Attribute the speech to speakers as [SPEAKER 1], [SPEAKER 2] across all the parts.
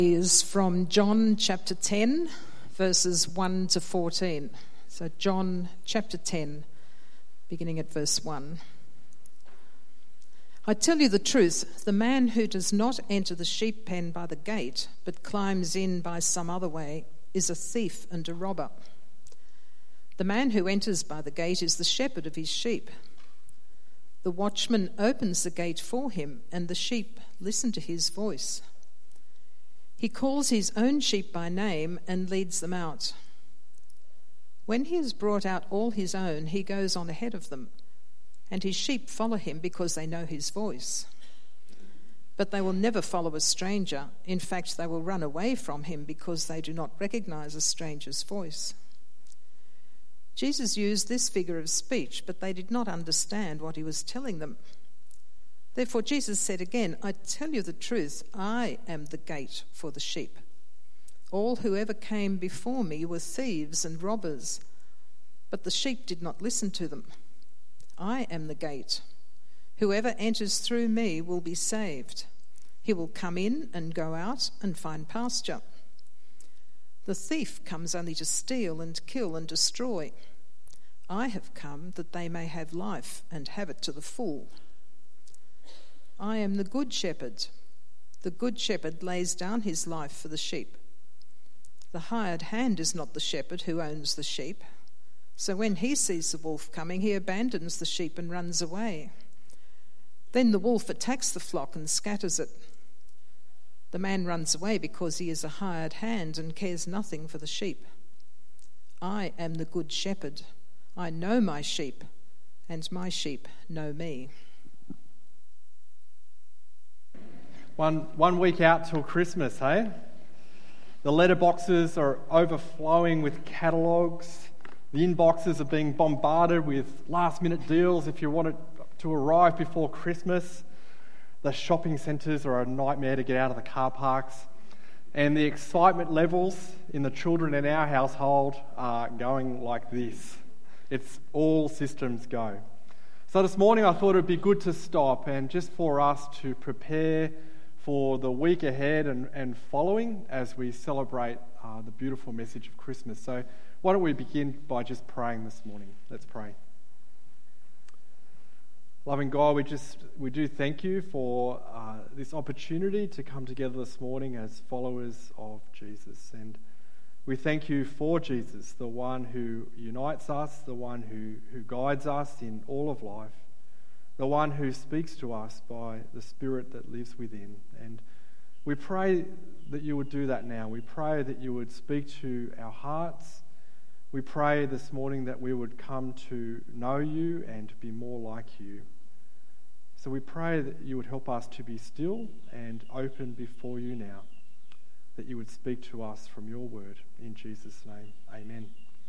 [SPEAKER 1] Is from John chapter 10, verses 1 to 14. So John chapter 10, beginning at verse 1. I tell you the truth, the man who does not enter the sheep pen by the gate, but climbs in by some other way, is a thief and a robber. The man who enters by the gate is the shepherd of his sheep. The watchman opens the gate for him, and the sheep listen to his voice. He calls his own sheep by name and leads them out. When he has brought out all his own, he goes on ahead of them, and his sheep follow him because they know his voice. But they will never follow a stranger. In fact, they will run away from him because they do not recognize a stranger's voice. Jesus used this figure of speech, but they did not understand what he was telling them. Therefore Jesus said again, I tell you the truth, I am the gate for the sheep. All who ever came before me were thieves and robbers, but the sheep did not listen to them. I am the gate. Whoever enters through me will be saved. He will come in and go out and find pasture. The thief comes only to steal and kill and destroy. I have come that they may have life and have it to the full. I am the good shepherd. The good shepherd lays down his life for the sheep. The hired hand is not the shepherd who owns the sheep. So when he sees the wolf coming, he abandons the sheep and runs away. Then the wolf attacks the flock and scatters it. The man runs away because he is a hired hand and cares nothing for the sheep. I am the good shepherd. I know my sheep, and my sheep know me.
[SPEAKER 2] One week out till Christmas, hey? The letterboxes are overflowing with catalogues. The inboxes are being bombarded with last-minute deals if you want it to arrive before Christmas. The shopping centres are a nightmare to get out of the car parks. And the excitement levels in the children in our household are going like this. It's all systems go. So this morning I thought it would be good to stop and just for us to prepare for the week ahead and following as we celebrate the beautiful message of Christmas. So why don't we begin by just praying this morning? Let's pray. Loving God, we do thank you for this opportunity to come together this morning as followers of Jesus. And we thank you for Jesus, the one who unites us, the one who guides us in all of life, the one who speaks to us by the Spirit that lives within. And we pray that you would do that now. We pray that you would speak to our hearts. We pray this morning that we would come to know you and to be more like you. So we pray that you would help us to be still and open before you now, that you would speak to us from your word. In Jesus' name, amen.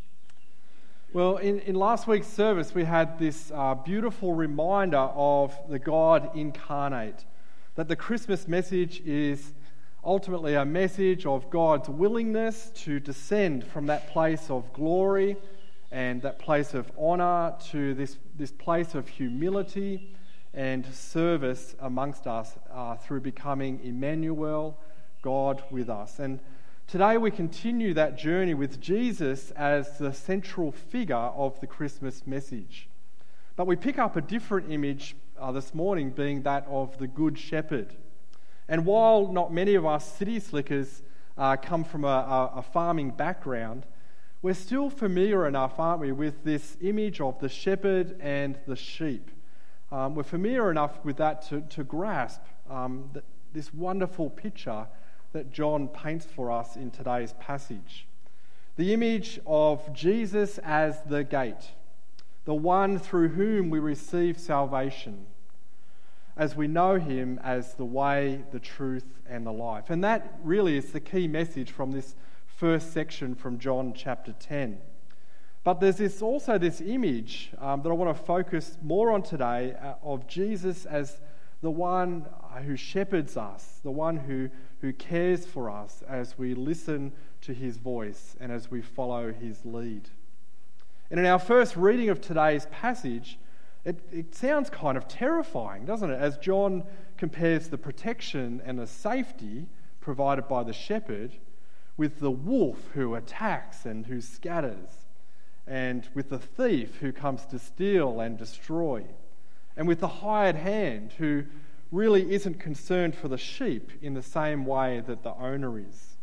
[SPEAKER 2] Well, in last week's service, we had this beautiful reminder of the God incarnate, that the Christmas message is ultimately a message of God's willingness to descend from that place of glory and that place of honour to this place of humility and service amongst us through becoming Emmanuel, God with us. And today we continue that journey with Jesus as the central figure of the Christmas message. But we pick up a different image this morning, being that of the Good Shepherd. And while not many of us city slickers come from a farming background, we're still familiar enough, aren't we, with this image of the shepherd and the sheep. We're familiar enough with that to grasp this wonderful picture that John paints for us in today's passage. The image of Jesus as the gate, the one through whom we receive salvation, as we know him as the way, the truth, and the life. And that really is the key message from this first section from John chapter 10. But there's also this image that I want to focus more on today of Jesus as the one who shepherds us, the one who cares for us as we listen to his voice and as we follow his lead. And in our first reading of today's passage, it sounds kind of terrifying, doesn't it? As John compares the protection and the safety provided by the shepherd, with the wolf who attacks and who scatters, and with the thief who comes to steal and destroy, and with the hired hand who really isn't concerned for the sheep in the same way that the owner is.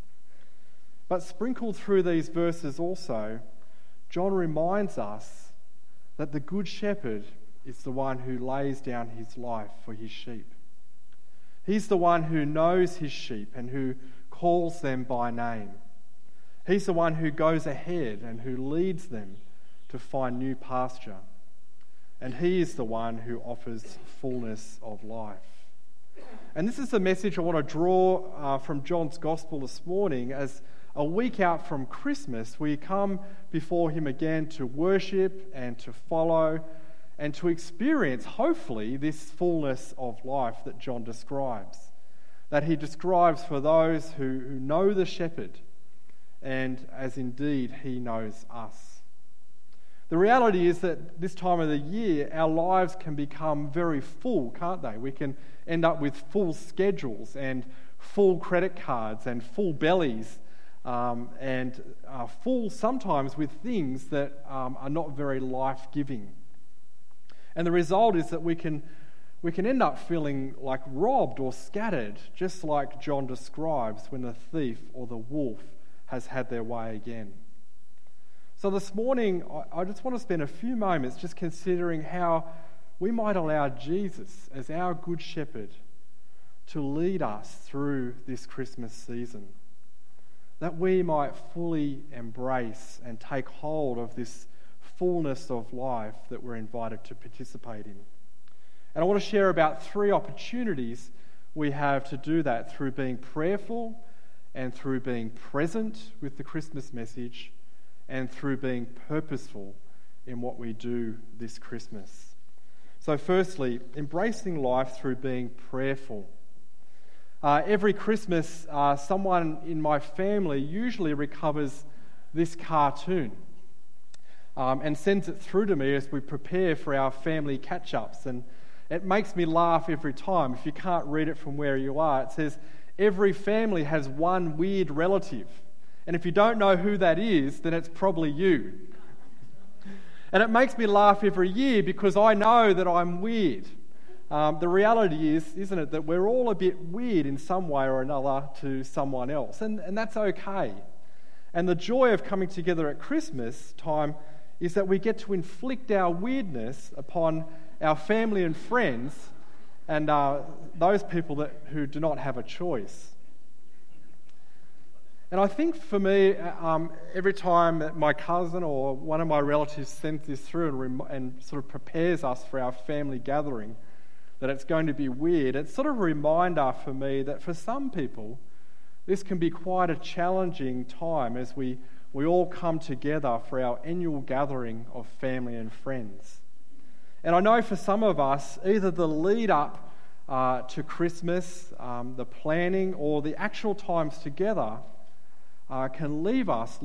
[SPEAKER 2] But sprinkled through these verses also, John reminds us that the Good Shepherd is the one who lays down his life for his sheep. He's the one who knows his sheep and who calls them by name. He's the one who goes ahead and who leads them to find new pasture. And he is the one who offers fullness of life. And this is the message I want to draw from John's Gospel this morning. As a week out from Christmas, we come before him again to worship and to follow and to experience, hopefully, this fullness of life that John describes. That he describes for those who know the shepherd, and as indeed he knows us. The reality is that this time of the year, our lives can become very full, can't they? We can end up with full schedules and full credit cards and full bellies, and full sometimes with things that are not very life-giving. And the result is that we can end up feeling like robbed or scattered, just like John describes when the thief or the wolf has had their way again. So this morning, I just want to spend a few moments just considering how we might allow Jesus as our Good Shepherd to lead us through this Christmas season, that we might fully embrace and take hold of this fullness of life that we're invited to participate in. And I want to share about 3 opportunities we have to do that through being prayerful and through being present with the Christmas message and through being purposeful in what we do this Christmas. So firstly, embracing life through being prayerful. Every Christmas, someone in my family usually recovers this cartoon and sends it through to me as we prepare for our family catch-ups. And it makes me laugh every time. If you can't read it from where you are, it says, every family has one weird relative. And if you don't know who that is, then it's probably you. And it makes me laugh every year because I know that I'm weird. The reality is, isn't it, that we're all a bit weird in some way or another to someone else. And that's okay. And the joy of coming together at Christmas time is that we get to inflict our weirdness upon our family and friends and those people who do not have a choice. And I think for me, every time that my cousin or one of my relatives sends this through and sort of prepares us for our family gathering, that it's going to be weird, it's sort of a reminder for me that for some people, this can be quite a challenging time as we all come together for our annual gathering of family and friends. And I know for some of us, either the lead up to Christmas, the planning, or the actual times together can leave us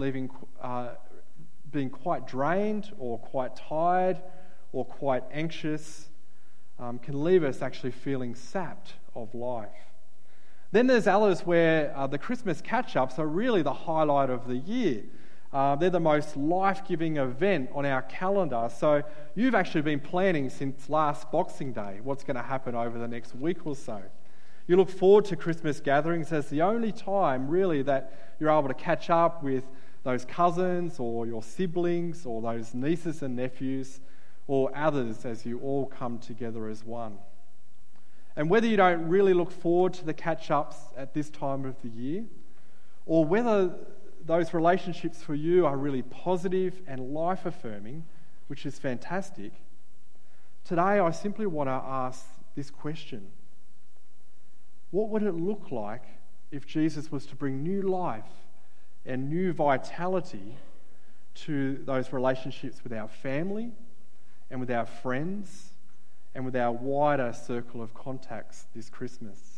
[SPEAKER 2] being quite drained or quite tired or quite anxious, can leave us actually feeling sapped of life. Then there's others where the Christmas catch-ups are really the highlight of the year. They're the most life-giving event on our calendar. So you've actually been planning since last Boxing Day what's going to happen over the next week or so. You look forward to Christmas gatherings as the only time really that you're able to catch up with those cousins or your siblings or those nieces and nephews or others as you all come together as one. And whether you don't really look forward to the catch-ups at this time of the year, or whether those relationships for you are really positive and life-affirming, which is fantastic, today I simply want to ask this question. What would it look like if Jesus was to bring new life and new vitality to those relationships with our family and with our friends and with our wider circle of contacts this Christmas?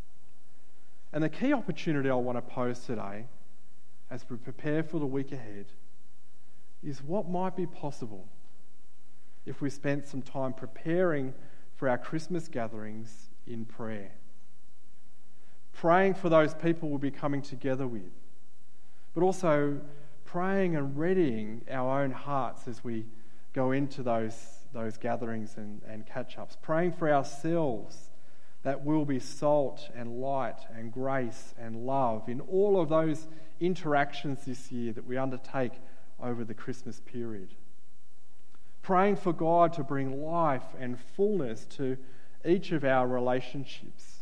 [SPEAKER 2] And the key opportunity I want to pose today as we prepare for the week ahead is what might be possible if we spent some time preparing for our Christmas gatherings in prayer. praying for those people we'll be coming together with, but also praying and readying our own hearts as we go into those gatherings and catch-ups, praying for ourselves that we'll be salt and light and grace and love in all of those interactions this year that we undertake over the Christmas period. Praying for God to bring life and fullness to each of our relationships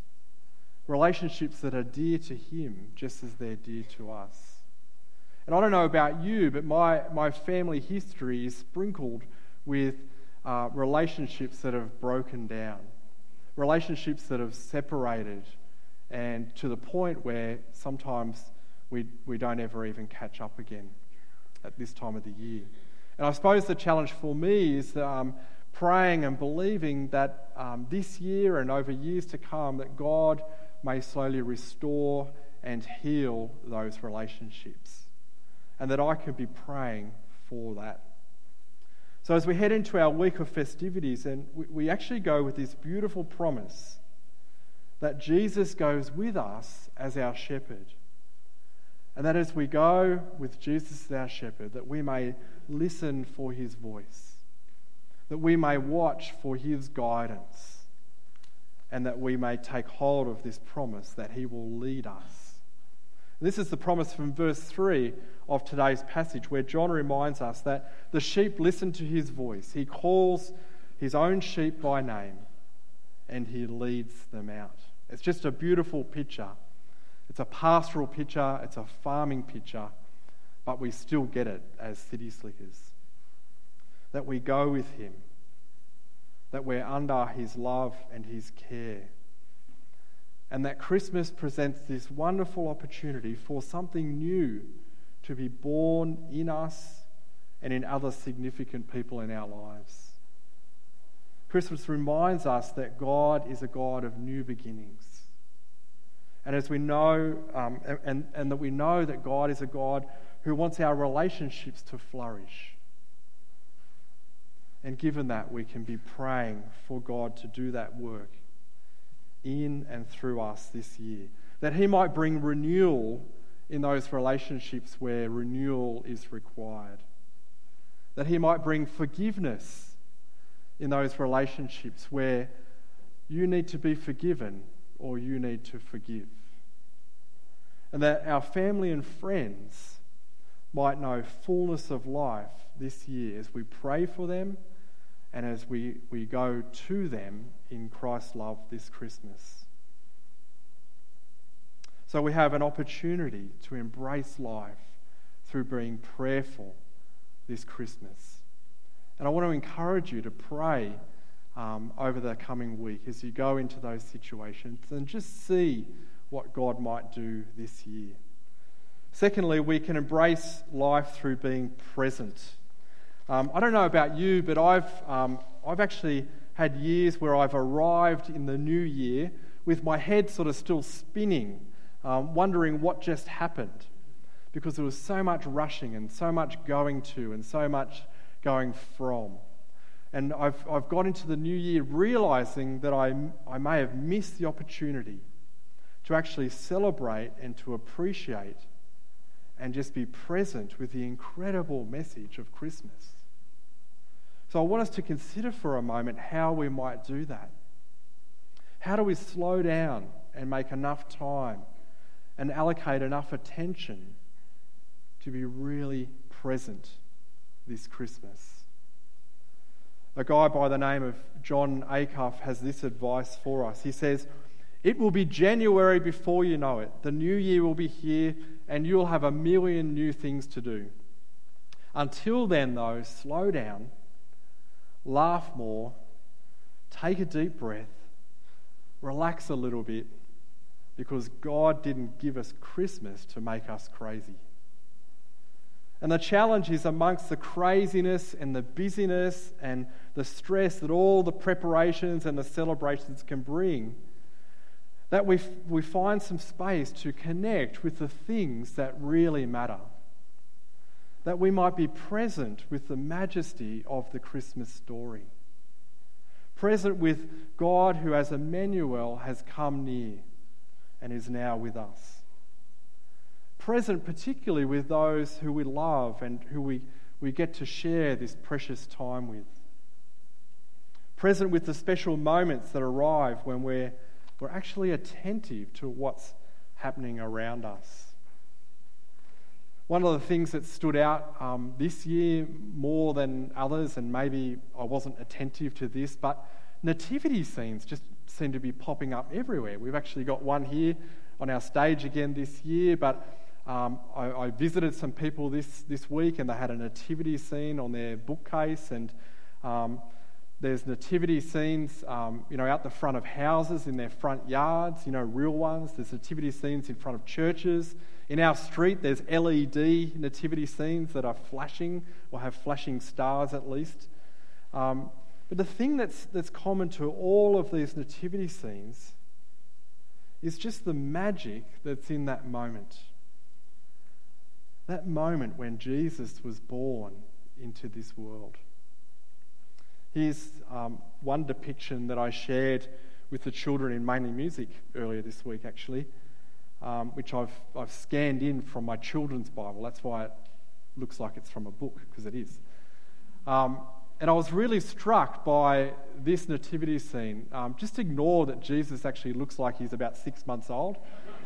[SPEAKER 2] that are dear to Him just as they're dear to us. And I don't know about you, but my family history is sprinkled with relationships that have broken down, relationships that have separated, and to the point where sometimes we don't ever even catch up again at this time of the year. And I suppose the challenge for me is praying and believing that this year and over years to come that God may slowly restore and heal those relationships, and that I can be praying for that. So as we head into our week of festivities, and we actually go with this beautiful promise that Jesus goes with us as our shepherd, and that as we go with Jesus as our shepherd, that we may listen for His voice, that we may watch for His guidance, and that we may take hold of this promise that He will lead us. This is the promise from verse 3 of today's passage, where John reminds us that the sheep listen to His voice. He calls His own sheep by name, and He leads them out. It's just a beautiful picture. It's a pastoral picture, it's a farming picture, but we still get it as city slickers. That we go with Him, that we're under His love and His care. And that Christmas presents this wonderful opportunity for something new to be born in us and in other significant people in our lives. Christmas reminds us that God is a God of new beginnings. And as we know, and that we know that God is a God who wants our relationships to flourish. And given that, we can be praying for God to do that work in and through us this year, that He might bring renewal in those relationships where renewal is required, that He might bring forgiveness in those relationships where you need to be forgiven or you need to forgive, and that our family and friends might know fullness of life this year as we pray for them and as we go to them in Christ's love this Christmas. So we have an opportunity to embrace life through being prayerful this Christmas. And I want to encourage you to pray over the coming week as you go into those situations and just see what God might do this year. Secondly, we can embrace life through being present. I don't know about you, but I've actually had years where I've arrived in the new year with my head sort of still spinning, wondering what just happened, because there was so much rushing and so much going to and so much going from. And I've got into the new year realising that I may have missed the opportunity to actually celebrate and to appreciate and just be present with the incredible message of Christmas. So I want us to consider for a moment how we might do that. How do we slow down and make enough time and allocate enough attention to be really present this Christmas? A guy by the name of John Acuff has this advice for us. He says, "It will be January before you know it. The new year will be here and you'll have a million new things to do. Until then, though, slow down, laugh more, take a deep breath, relax a little bit, because God didn't give us Christmas to make us crazy." And the challenge is, amongst the craziness and the busyness and the stress that all the preparations and the celebrations can bring, that we find some space to connect with the things that really matter. That we might be present with the majesty of the Christmas story. Present with God who as Emmanuel has come near and is now with us. Present particularly with those who we love and who we get to share this precious time with. Present with the special moments that arrive when we're actually attentive to what's happening around us. One of the things that stood out this year more than others, and maybe I wasn't attentive to this, but nativity scenes just seem to be popping up everywhere. We've actually got one here on our stage again this year, but I visited some people this week and they had a nativity scene on their bookcase, and there's nativity scenes out the front of houses, in their front yards, real ones. There's nativity scenes in front of churches. In our street, there's LED nativity scenes that are flashing, or have flashing stars at least. But the thing that's common to all of these nativity scenes is just the magic that's in that moment. That moment when Jesus was born into this world. Here's one depiction that I shared with the children in Mainly Music earlier this week, actually, which I've scanned in from my children's Bible. That's why it looks like it's from a book, because it is. And I was really struck by this nativity scene. Just ignore that Jesus actually looks like he's about 6 months old.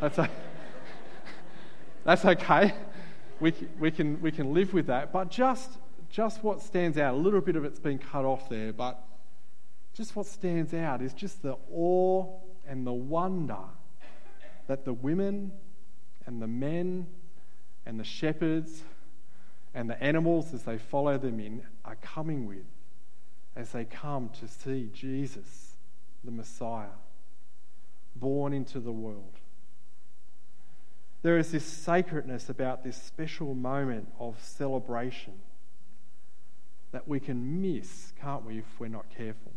[SPEAKER 2] That's okay. We can live with that. But just what stands out, a little bit of it's been cut off there, but just what stands out is just the awe and the wonder that the women and the men and the shepherds and the animals, as they follow them in, are coming with as they come to see Jesus, the Messiah, born into the world. There is this sacredness about this special moment of celebration that we can miss, can't we, if we're not careful.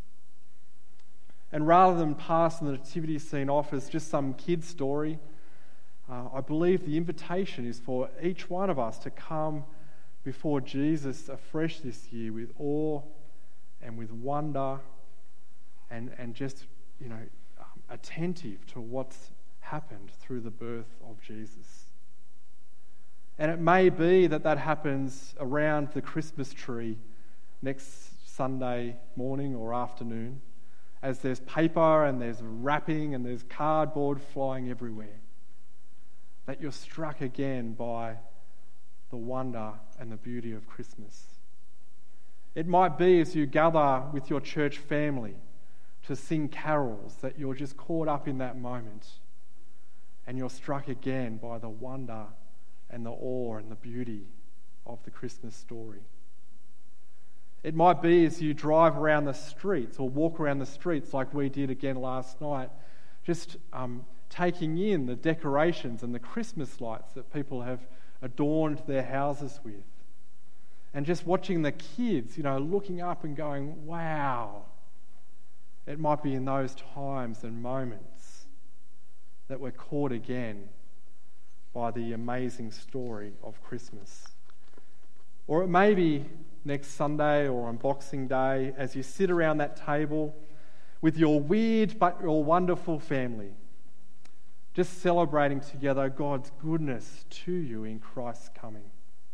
[SPEAKER 2] And rather than pass the nativity scene off as just some kid's story, I believe the invitation is for each one of us to come before Jesus afresh this year with awe and with wonder and just, attentive to what's happened through the birth of Jesus. And it may be that happens around the Christmas tree next Sunday morning or afternoon, as there's paper and there's wrapping and there's cardboard flying everywhere. That you're struck again by the wonder and the beauty of Christmas. It might be as you gather with your church family to sing carols that you're just caught up in that moment and you're struck again by the wonder and the awe and the beauty of the Christmas story. It might be as you drive around the streets or walk around the streets like we did again last night, just taking in the decorations and the Christmas lights that people have adorned their houses with. And just watching the kids, looking up and going, wow. It might be in those times and moments that we're caught again by the amazing story of Christmas. Or it may be next Sunday or on Boxing Day as you sit around that table with your weird but your wonderful family, just celebrating together God's goodness to you in Christ's coming.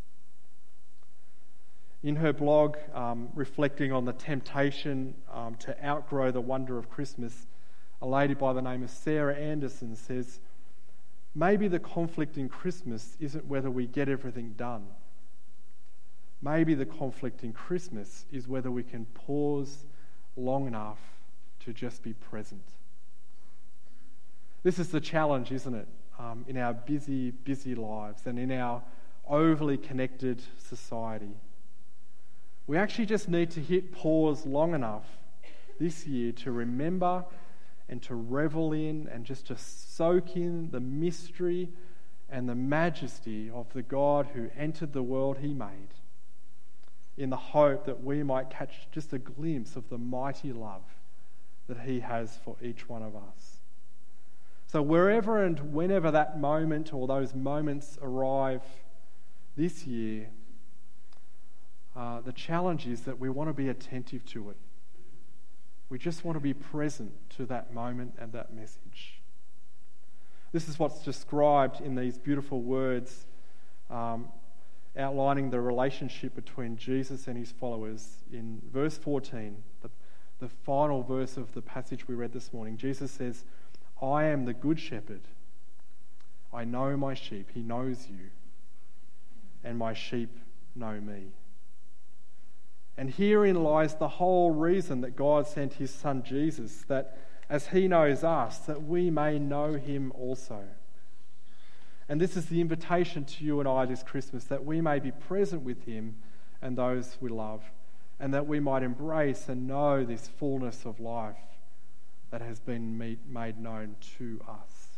[SPEAKER 2] In her blog, reflecting on the temptation to outgrow the wonder of Christmas, a lady by the name of Sarah Anderson says, maybe the conflict in Christmas isn't whether we get everything done. Maybe the conflict in Christmas is whether we can pause long enough to just be present. This is the challenge, isn't it, in our busy, busy lives and in our overly connected society. We actually just need to hit pause long enough this year to remember and to revel in and just to soak in the mystery and the majesty of the God who entered the world he made, in the hope that we might catch just a glimpse of the mighty love that he has for each one of us. So wherever and whenever that moment or those moments arrive this year, the challenge is that we want to be attentive to it. We just want to be present to that moment and that message. This is what's described in these beautiful words outlining the relationship between Jesus and his followers in verse 14, the final verse of the passage we read this morning. Jesus says, "I am the good shepherd. I know my sheep. He knows you. And my sheep know me." And herein lies the whole reason that God sent his Son Jesus, that as he knows us, that we may know him also. And this is the invitation to you and I this Christmas, that we may be present with him and those we love, and that we might embrace and know this fullness of life that has been made known to us.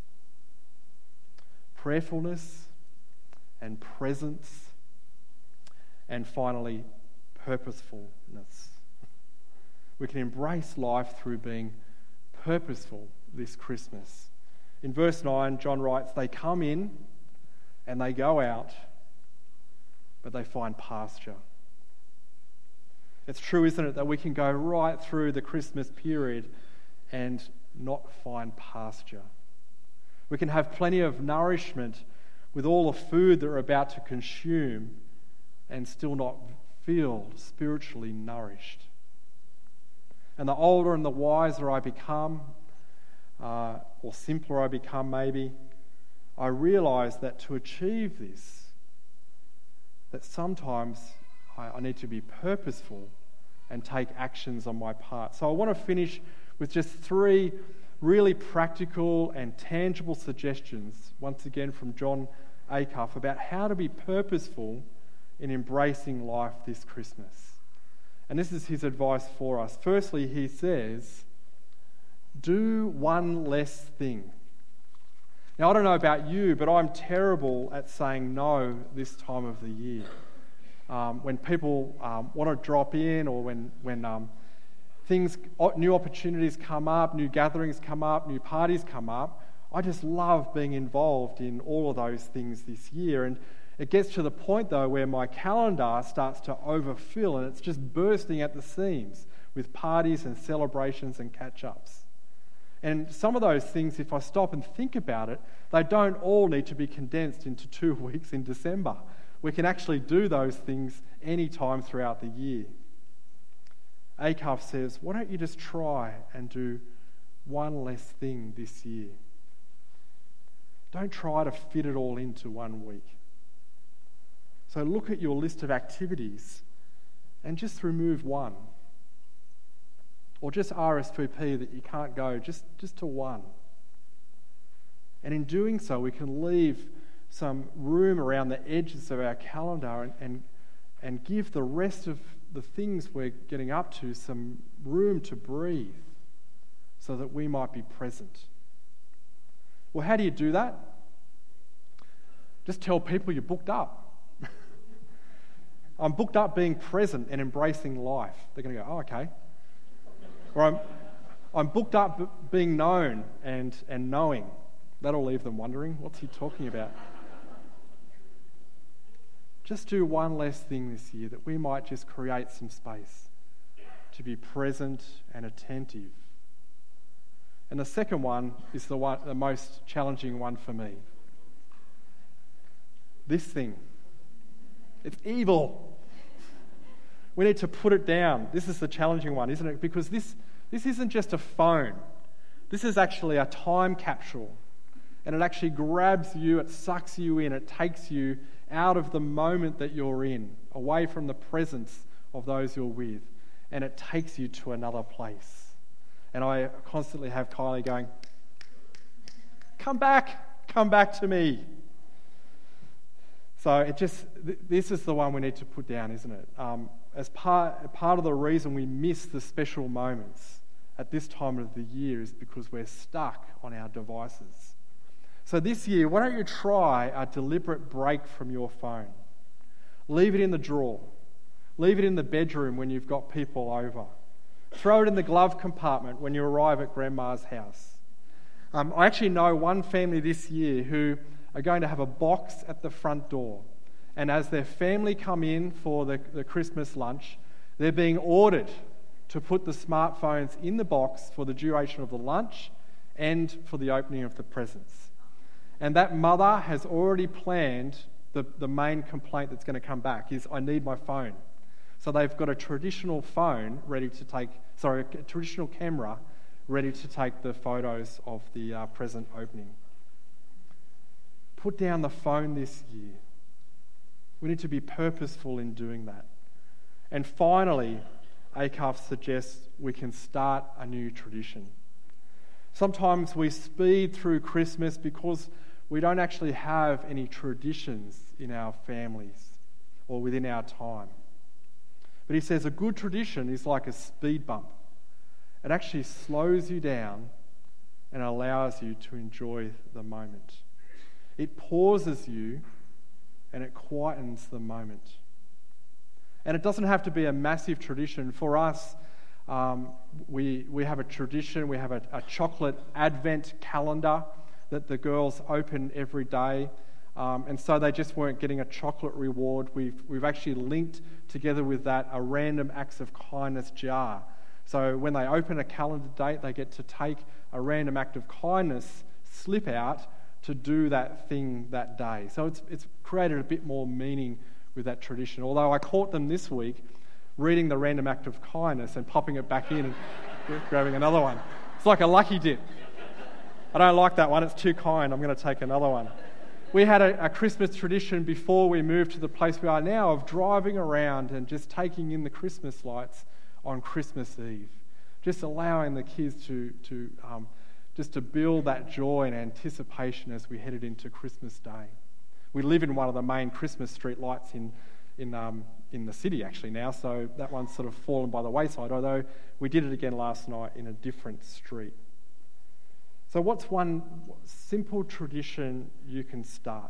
[SPEAKER 2] Prayerfulness and presence, and finally, purposefulness. We can embrace life through being purposeful this Christmas. In verse 9, John writes, "They come in and they go out, but they find pasture." It's true, isn't it, that we can go right through the Christmas period and not find pasture. We can have plenty of nourishment with all the food that we're about to consume and still not feel spiritually nourished. And the older and the wiser I become, or simpler I become maybe, I realise that to achieve this, that sometimes I need to be purposeful and take actions on my part. So I want to finish with just 3 really practical and tangible suggestions, once again from John Acuff, about how to be purposeful in embracing life this Christmas. And this is his advice for us. Firstly, he says, do one less thing. Now, I don't know about you, but I'm terrible at saying no this time of the year. When people want to drop in, or when new opportunities come up, new gatherings come up, new parties come up, I just love being involved in all of those things this year. And it gets to the point, though, where my calendar starts to overfill and it's just bursting at the seams with parties and celebrations and catch-ups. And some of those things, if I stop and think about it, they don't all need to be condensed into 2 weeks in December. We can actually do those things any time throughout the year. Acuff says, why don't you just try and do one less thing this year? Don't try to fit it all into 1 week. So look at your list of activities and just remove one. Or just RSVP that you can't go, just to one. And in doing so, we can leave some room around the edges of our calendar and give the rest of the things we're getting up to some room to breathe so that we might be present. Well, how do you do that? Just tell people you're booked up. I'm booked up being present and embracing life. They're going to go, oh, okay. Or I'm booked up being known and knowing. That'll leave them wondering, what's he talking about? Just do one less thing this year, that we might just create some space to be present and attentive. And the second one is the most challenging one for me. This thing. It's evil. We need to put it down. This is the challenging one, isn't it? Because this isn't just a phone. This is actually a time capsule. And it actually grabs you, it sucks you in, it takes you out of the moment that you're in, away from the presence of those you're with, and it takes you to another place. And I constantly have Kylie going, come back to me. So this is the one we need to put down, isn't it? As part of the reason we miss the special moments at this time of the year is because we're stuck on our devices. So this year, why don't you try a deliberate break from your phone? Leave it in the drawer. Leave it in the bedroom when you've got people over. Throw it in the glove compartment when you arrive at Grandma's house. I actually know one family this year who are going to have a box at the front door. And as their family come in for the Christmas lunch, they're being ordered to put the smartphones in the box for the duration of the lunch and for the opening of the presents. And that mother has already planned the main complaint that's going to come back is, I need my phone. So they've got a traditional phone ready to take, a traditional camera ready to take the photos of the present opening. Put down the phone this year. We need to be purposeful in doing that. And finally, ACAF suggests we can start a new tradition. Sometimes we speed through Christmas because we don't actually have any traditions in our families or within our time. But he says a good tradition is like a speed bump. It actually slows you down and allows you to enjoy the moment. It pauses you and it quietens the moment. And it doesn't have to be a massive tradition. For us, we have a tradition. We have a chocolate advent calendar that the girls open every day. And so they just weren't getting a chocolate reward. We've actually linked together with that a random acts of kindness jar. So when they open a calendar date, they get to take a random act of kindness slip out to do that thing that day. So it's created a bit more meaning with that tradition. Although I caught them this week reading the random act of kindness and popping it back in and grabbing another one. It's like a lucky dip. I don't like that one. It's too kind. I'm going to take another one. We had a Christmas tradition before we moved to the place we are now of driving around and just taking in the Christmas lights on Christmas Eve. Just allowing the kids to build that joy and anticipation as we headed into Christmas Day. We live in one of the main Christmas street lights in the city actually now, so that one's sort of fallen by the wayside, although we did it again last night in a different street. So what's one simple tradition you can start?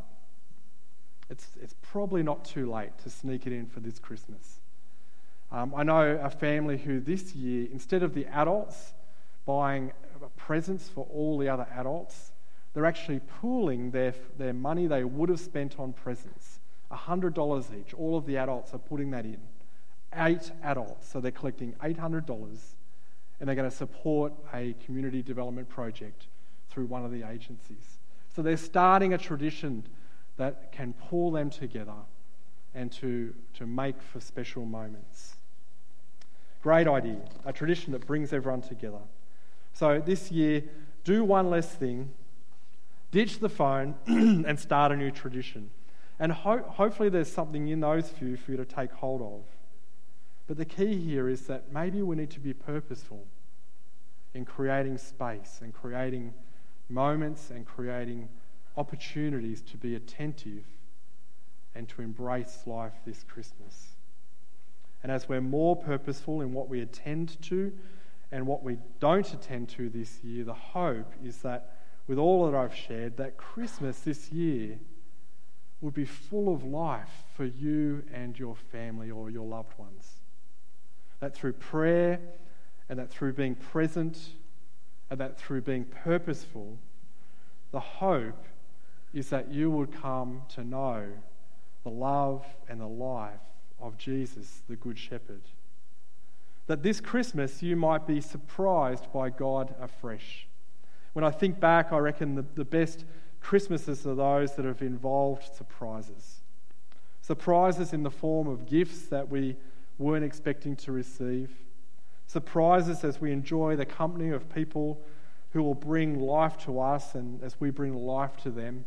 [SPEAKER 2] It's probably not too late to sneak it in for this Christmas. I know a family who this year, instead of the adults buying presents for all the other adults, they're actually pooling their money they would have spent on presents, $100 each. All of the adults are putting that in. 8 adults, so they're collecting $800, and they're going to support a community development project through one of the agencies. So they're starting a tradition that can pull them together and to make for special moments. Great idea, a tradition that brings everyone together. So this year, do one less thing, ditch the phone and start a new tradition. And hopefully there's something in those few for you to take hold of. But the key here is that maybe we need to be purposeful in creating space and creating moments and creating opportunities to be attentive and to embrace life this Christmas. And as we're more purposeful in what we attend to and what we don't attend to this year, the hope is that with all that I've shared, that Christmas this year would be full of life for you and your family or your loved ones. That through prayer and that through being present and that through being purposeful, the hope is that you would come to know the love and the life of Jesus, the Good Shepherd. That this Christmas you might be surprised by God afresh. When I think back, I reckon the best Christmases are those that have involved surprises. Surprises in the form of gifts that we weren't expecting to receive. Surprises as we enjoy the company of people who will bring life to us and as we bring life to them.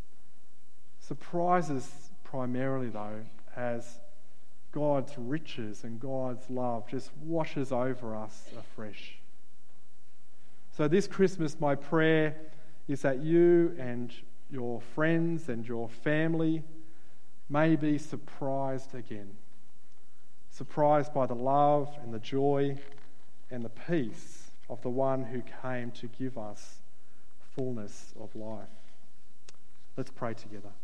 [SPEAKER 2] Surprises primarily, though, as God's riches and God's love just washes over us afresh. So this Christmas, my prayer is that you and your friends and your family may be surprised again. Surprised by the love and the joy and the peace of the one who came to give us fullness of life. Let's pray together.